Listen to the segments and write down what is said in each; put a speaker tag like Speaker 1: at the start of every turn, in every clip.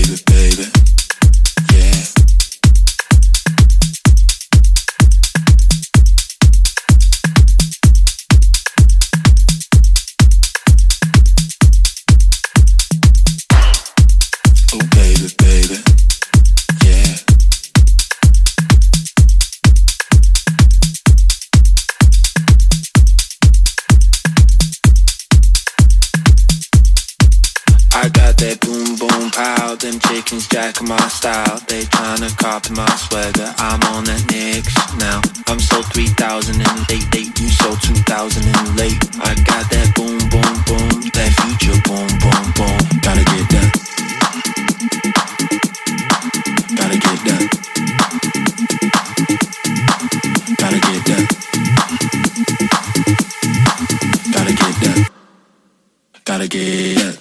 Speaker 1: Jacking my style, they tryna copy my swagger. I'm on that next now. I'm so 3,000 and late, you so 2,000 and late. I got that boom, boom, boom, that future boom, boom, boom. Gotta get that. Gotta get that. Gotta get that. Gotta get that. Gotta get that.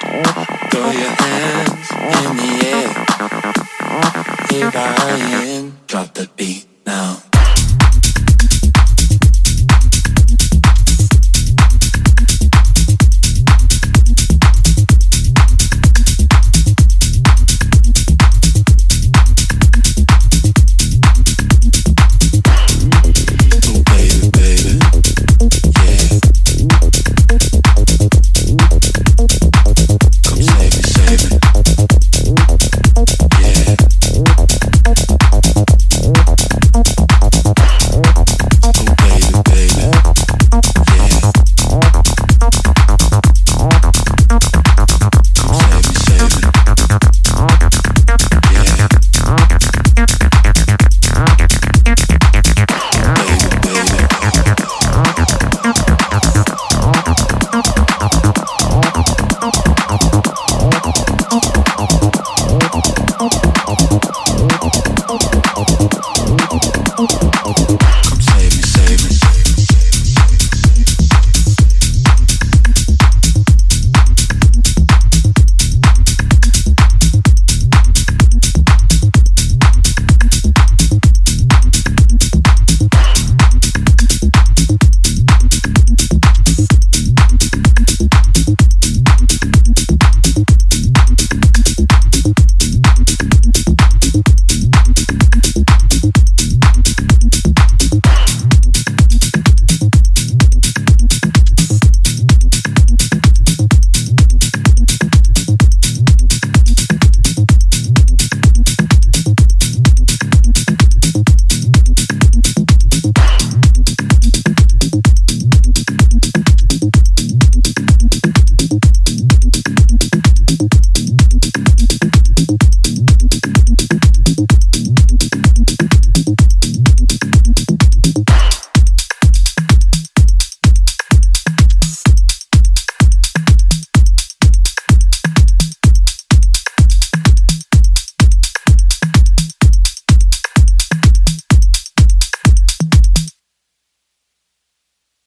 Speaker 1: Throw your hands in the air. Here I am.